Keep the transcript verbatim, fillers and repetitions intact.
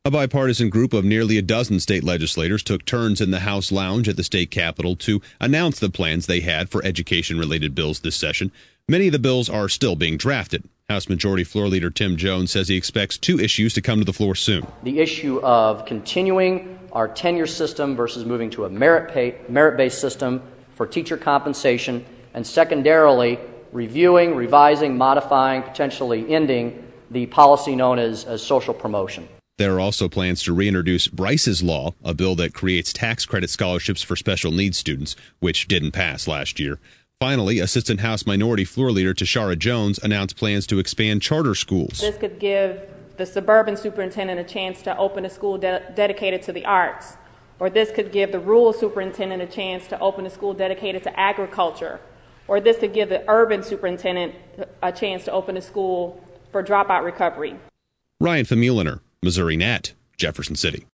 A bipartisan group of nearly a dozen state legislators took turns in the House lounge at the state capitol to announce the plans they had for education-related bills this session. Many of the bills are still being drafted. House Majority Floor Leader Tim Jones says he expects two issues to come to the floor soon. The issue of continuing our tenure system versus moving to a merit pay, merit-based system for teacher compensation, and secondarily, reviewing, revising, modifying, potentially ending the policy known as, as social promotion. There are also plans to reintroduce Bryce's Law, a bill that creates tax credit scholarships for special needs students, which didn't pass last year. Finally, Assistant House Minority Floor Leader Tashara Jones announced plans to expand charter schools. This could give the suburban superintendent a chance to open a school de- dedicated to the arts, or this could give the rural superintendent a chance to open a school dedicated to agriculture, or this could give the urban superintendent a chance to open a school for dropout recovery. Ryan Famuliner, Missouri Net, Jefferson City.